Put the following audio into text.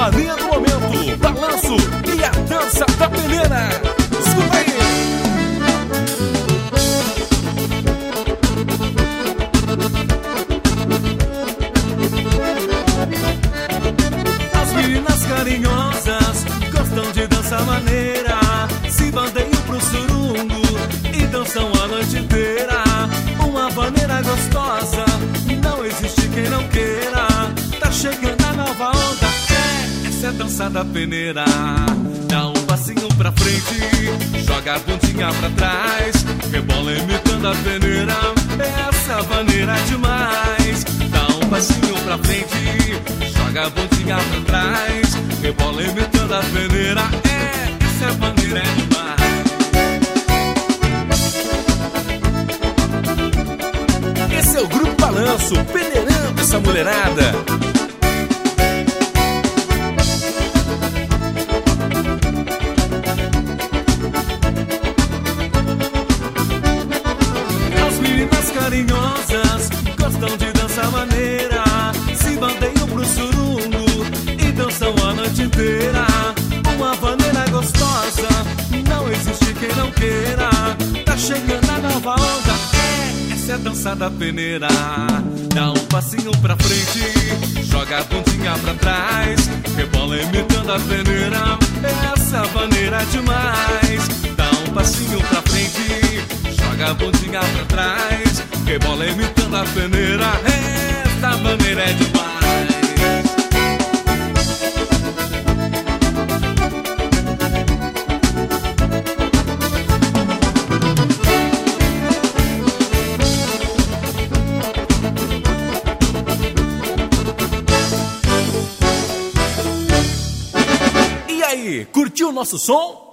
mania do momento, balanço e a dança da peneira. Escuta aí. As meninas carinhosas gostam de dançar maneira, se bandeiam pro surungo e dançam a noite inteira. Uma maneira gostosa, não existe quem não queira. Tá chegando a nova onda, essa é a dança da peneira. Dá um passinho pra frente, joga a bundinha pra trás, rebola imitando a peneira. Essa maneira é demais. Dá um passinho pra frente, joga a bundinha pra trás, rebola imitando a peneira. Essa maneira é demais. Esse é o Grupo Balanço, peneirando essa mulherada. As meninas carinhosas gostam de dançar maneira, se bandeiam pro surungo e dançam a noite inteira. Uma maneira gostosa, não existe quem não queira. Tá chegando a nova onda, essa é a dança da peneira. Dá um passinho pra frente, joga a bundinha pra trás, rebola imitando a peneira. Essa maneira é demais. Dá um passinho pra frente, joga a bundinha pra trás, rebola imitando a peneira. Essa maneira é demais. Curtiu o nosso som?